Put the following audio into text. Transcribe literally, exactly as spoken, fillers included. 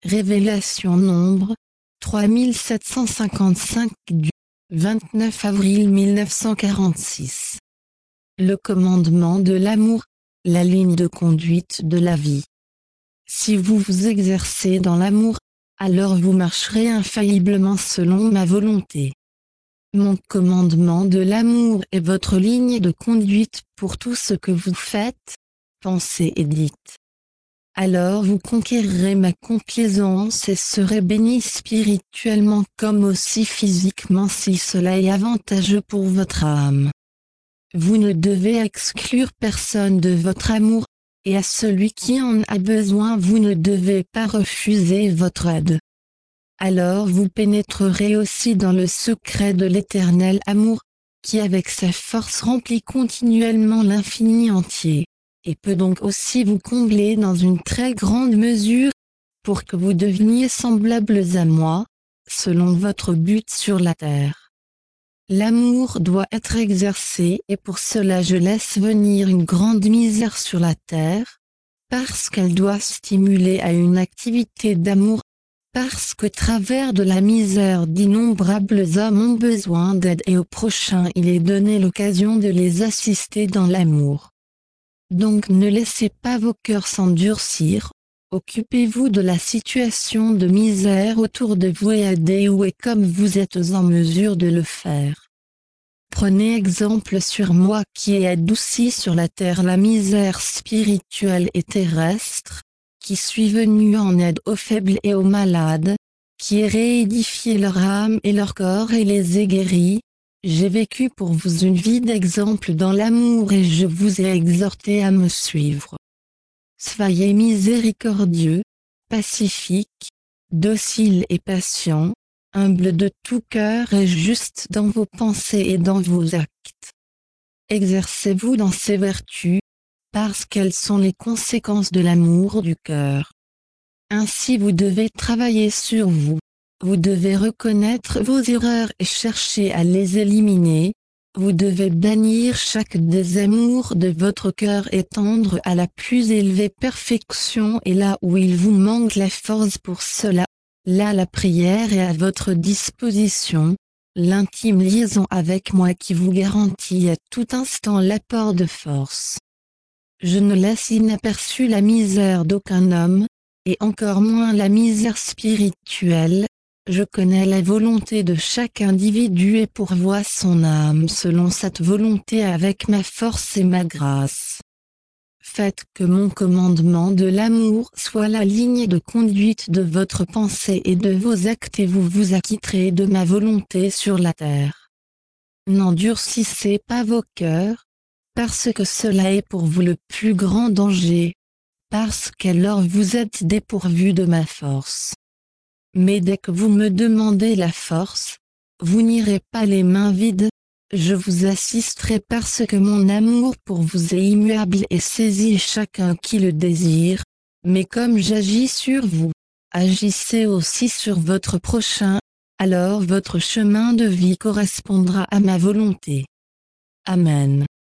Révélation Nombre, trois mille sept cent cinquante-cinq du vingt-neuf avril mille neuf cent quarante-six. Le commandement de l'amour, la ligne de conduite de la vie. Si vous vous exercez dans l'amour, alors vous marcherez infailliblement selon ma volonté. Mon commandement de l'amour est votre ligne de conduite pour tout ce que vous faites, pensez et dites. Alors vous conquérirez ma complaisance et serez bénis spirituellement comme aussi physiquement si cela est avantageux pour votre âme. Vous ne devez exclure personne de votre amour, et à celui qui en a besoin vous ne devez pas refuser votre aide. Alors vous pénétrerez aussi dans le secret de l'éternel amour, qui avec sa force remplit continuellement l'infini entier, et peut donc aussi vous combler dans une très grande mesure, pour que vous deveniez semblables à moi, selon votre but sur la terre. L'amour doit être exercé et pour cela je laisse venir une grande misère sur la terre, parce qu'elle doit stimuler à une activité d'amour, parce qu'au travers de la misère d'innombrables hommes ont besoin d'aide et au prochain il est donné l'occasion de les assister dans l'amour. Donc ne laissez pas vos cœurs s'endurcir, occupez-vous de la situation de misère autour de vous et aidez-vous comme vous êtes en mesure de le faire. Prenez exemple sur moi qui ai adouci sur la terre la misère spirituelle et terrestre, qui suis venu en aide aux faibles et aux malades, qui ai réédifié leur âme et leur corps et les ai guéris. J'ai vécu pour vous une vie d'exemple dans l'amour et je vous ai exhorté à me suivre. Soyez miséricordieux, pacifique, docile et patient, humble de tout cœur et juste dans vos pensées et dans vos actes. Exercez-vous dans ces vertus, parce qu'elles sont les conséquences de l'amour du cœur. Ainsi vous devez travailler sur vous. Vous devez reconnaître vos erreurs et chercher à les éliminer. Vous devez bannir chaque désamour de votre cœur et tendre à la plus élevée perfection et là où il vous manque la force pour cela, là la prière est à votre disposition, l'intime liaison avec moi qui vous garantit à tout instant l'apport de force. Je ne laisse inaperçue la misère d'aucun homme, et encore moins la misère spirituelle. Je connais la volonté de chaque individu et pourvois son âme selon cette volonté avec ma force et ma grâce. Faites que mon commandement de l'amour soit la ligne de conduite de votre pensée et de vos actes et vous vous acquitterez de ma volonté sur la terre. N'endurcissez pas vos cœurs, parce que cela est pour vous le plus grand danger, parce qu'alors vous êtes dépourvus de ma force. Mais dès que vous me demandez la force, vous n'irez pas les mains vides, je vous assisterai parce que mon amour pour vous est immuable et saisit chacun qui le désire, mais comme j'agis sur vous, agissez aussi sur votre prochain, alors votre chemin de vie correspondra à ma volonté. Amen.